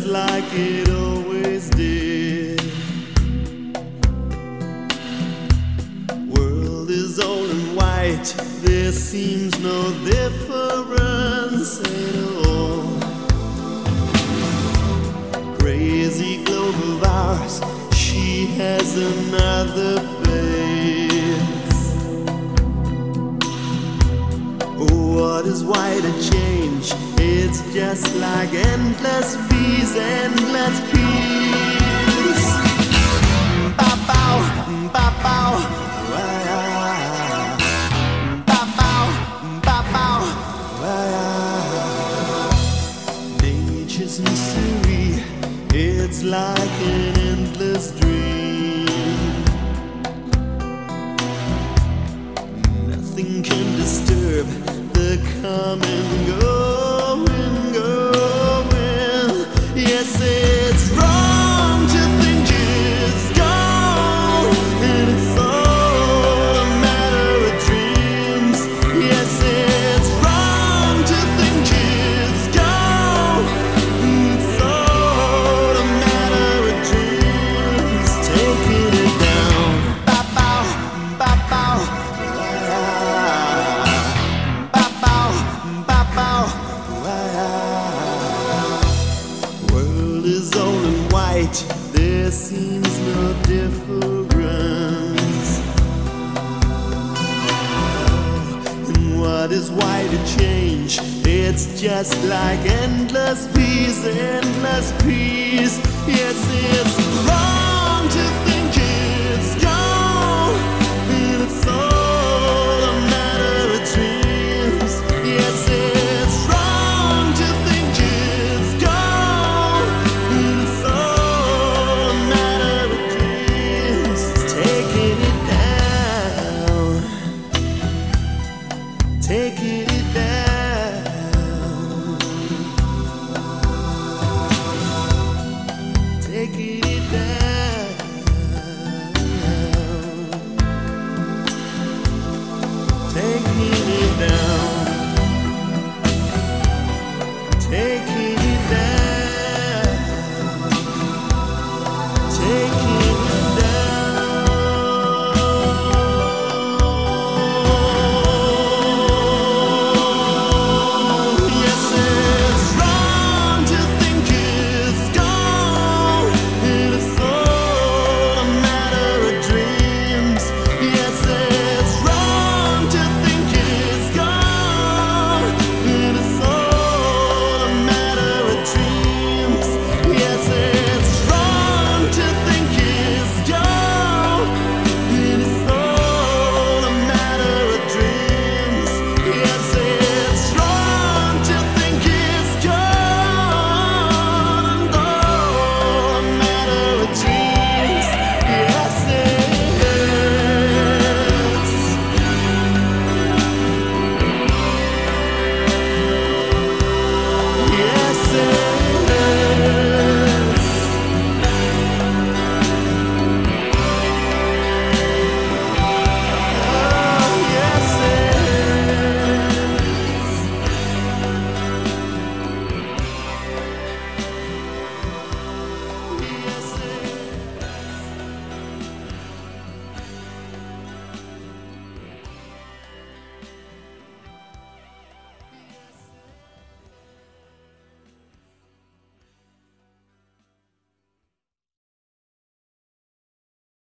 like it always did. World is all in white, there seems no difference at all. Crazy globe of ours, she has another face. What is white a change? It's just like endless peace, endless peace. Ba-bow, ba-bow, ba-bow, ba-bow. Nature's mystery, it's like an endless dream. Nothing can disturb the coming and going, going. Yes, it's wrong to think it's gone, and it's all a matter of dreams. Yes, it's wrong to think it's gone, and it's all a matter of dreams. Taking it down, ba-bow, ba-bow. World is all in white, there seems no difference. And what is white a change? It's just like endless peace, endless peace. Yes, it's wrong to think